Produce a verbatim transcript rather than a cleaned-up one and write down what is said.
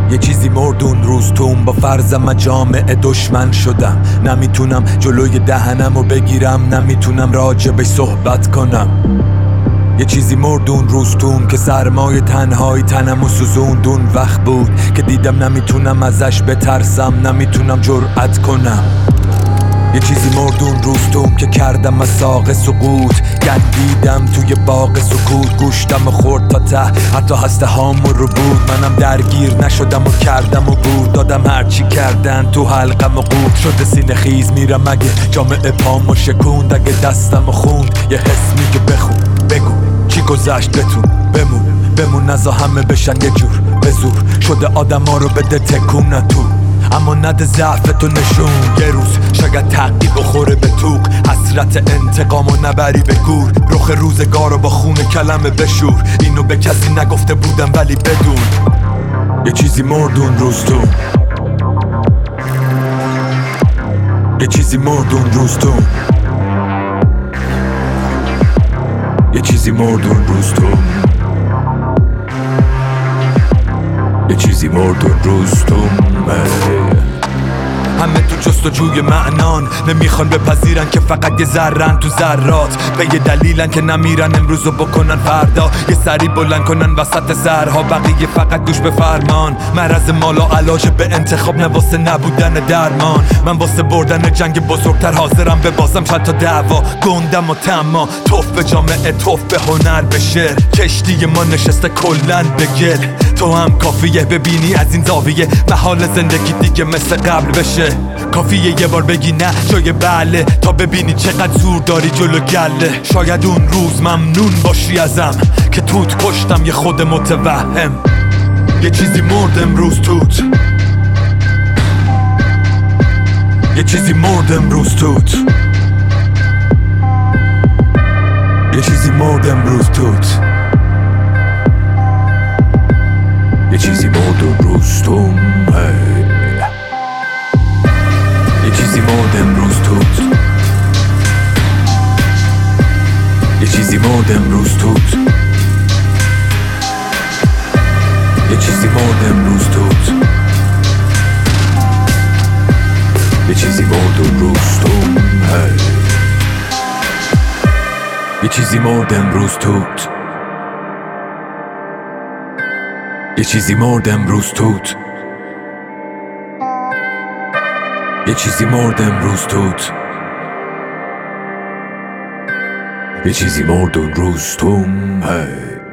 یه چیزی مردون روز توم، با فرضم جامعه دشمن شدم. نمیتونم جلوی دهنم رو بگیرم، نمیتونم راجبش صحبت کنم. یه چیزی مردون روز توم که سرمای تنهایی تنم و سوزوندون. وقت بود که دیدم نمیتونم ازش بترسم، نمیتونم جرأت کنم. یه چیزی مردون روز توم که کردم از ساق سقوط. گندیدم توی باغ سکوت، گوشتم و خورد تا ته، حتی هسته هامو رو بود. منم درگیر نشدم و کردم و بود دادم هرچی کردن تو حلقم و قود. شده سینه خیز میرم اگه جامعه پامو شکوند، اگه دستم و خوند یه حس میگه بخون بگو چی گذشت بتون بمون بمون نزا همه بشن یه جور به زور. شده آدم ها رو بده تکون تو، اما نده ضعف تو نشون. یه روز شاید تعقیب بخوره به توق، حسرت انتقام و نبری به گور. رخ روزگار رو با خون کلمه بشور، اینو به کسی نگفته بودم ولی بدون. یه چیزی مردون روز تو، یه چیزی مردون روز تو، یه چیزی مردون روز تو، یه چیزی مردون روز تو. همه تو جستجوی معنان، نمیخوان بپذیرن که فقط یه ذرن تو ذرات. به یه دلیلن که نمیرن امروزو بکنن فردا، یه سری بلند کنن وسط سرها، بقیه فقط دوش به فرمان. مرض مال و علاج به انتخاب، نه واسه نبودن درمان. من واسه بردن جنگ بزرگتر حاضرم ببازم چند تا دعوا. گندم و تما، توف به جامعه، توف به هنر، به شعر. کشتی ما نشسته کلن به گل، تو هم کافیه ببینی از این زاویه محال زندگی دیگه مثل قبل بشه. کافیه یه بار بگی نه جای بله، تا ببینی چقدر زور داری جلو گله. شاید اون روز ممنون باشی ازم که توت کشتم یه خود متوهم. یه چیزی مرد امروز توت، یه چیزی مرد امروز توت، یه چیزی مرد امروز توت، یه چیزی مرد امروز توت. یه چیزی مرد امروز توت، یه چیزی مرد امروز توت، یه چیزی مرد امروز توت، یه چیزی مرد امروز توت، یه چیزی مرد امروز توت، یه چیزی مرد امروز توت، یه چیزی مرد امروز توت، یه چیزی مرد اون روز توم.